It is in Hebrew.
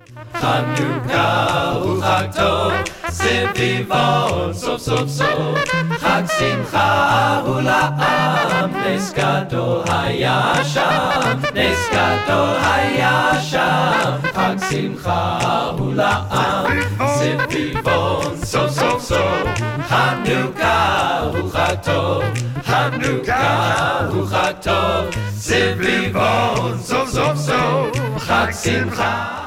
חנוכה הוא חג טוב, סביבון סוף סוף סוף. חג שמחה הוא לעם, נס גדול היה שם, נס גדול היה שם. חג שמחה הוא לעם, סביבון סוף סוף סוף. חנוכה הוא חג טוב, חנוכה הוא חג טוב, סביבון סוף סוף סוף. חג שמחה